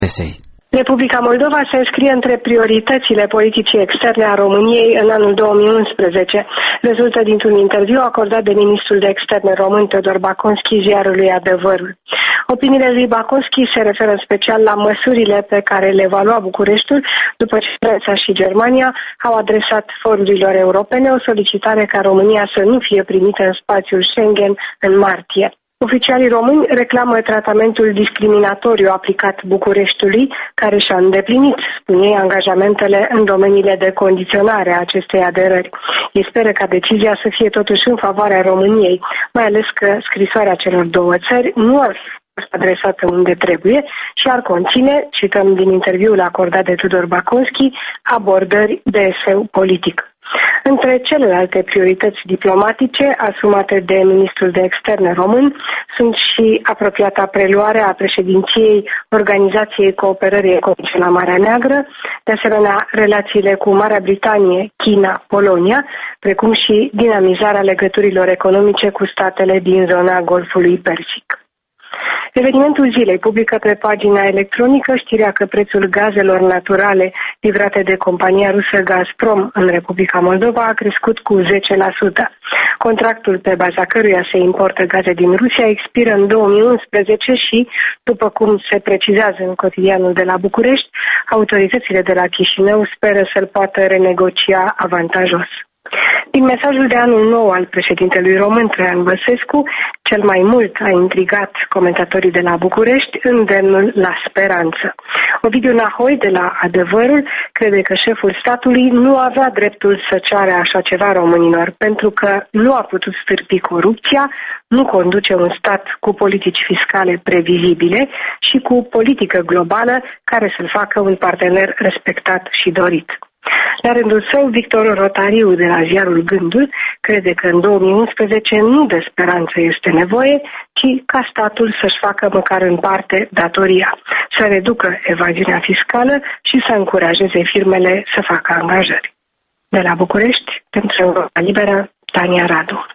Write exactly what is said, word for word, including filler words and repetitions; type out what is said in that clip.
Presei. Republica Moldova se înscrie între prioritățile politicii externe a României în anul două mii unsprezece. Rezultă dintr-un interviu acordat de ministrul de externe român Teodor Baconski ziarului Adevărul. Opiniile lui Baconski se referă în special la măsurile pe care le va lua Bucureștiul după ce Franța și Germania au adresat forurilor europene o solicitare ca România să nu fie primită în spațiul Schengen în martie. Oficialii români reclamă tratamentul discriminatoriu aplicat Bucureștiului, care și-a îndeplinit, spun ei, angajamentele în domeniile de condiționare a acestei aderări. Ei speră ca decizia să fie totuși în favoarea României, mai ales că scrisoarea celor două țări nu ar fi fost adresată unde trebuie și ar conține, cităm din interviul acordat de Tudor Baconski, abordări de eseu politic. Între celelalte priorități diplomatice asumate de ministrul de externe român sunt și apropiata preluare a președinției Organizației Cooperării Economice la Marea Neagră, de asemenea relațiile cu Marea Britanie, China, Polonia, precum și dinamizarea legăturilor economice cu statele din zona Golfului Persic. Evenimentul zilei publică pe pagina electronică știrea că prețul gazelor naturale livrate de compania rusă Gazprom în Republica Moldova a crescut cu zece la sută. Contractul pe baza căruia se importă gaze din Rusia expiră în două mii unsprezece și, după cum se precizează în cotidianul de la București, autoritățile de la Chișinău speră să-l poată renegocia avantajos. Din mesajul de anul nou al președintelui român Traian Băsescu, cel mai mult a intrigat comentatorii de la București îndemnul la speranță. Ovidiu Nahoi de la Adevărul crede că șeful statului nu avea dreptul să ceară așa ceva românilor, pentru că nu a putut stârpi corupția, nu conduce un stat cu politici fiscale previzibile și cu politică globală care să-l facă un partener respectat și dorit. La rândul său, Victor Rotariu de la ziarul Gândul crede că în două mii unsprezece nu de speranță este nevoie, ci ca statul să-și facă măcar în parte datoria, să reducă evaziunea fiscală și să încurajeze firmele să facă angajări. De la București, pentru Europa Liberă, Tania Radu.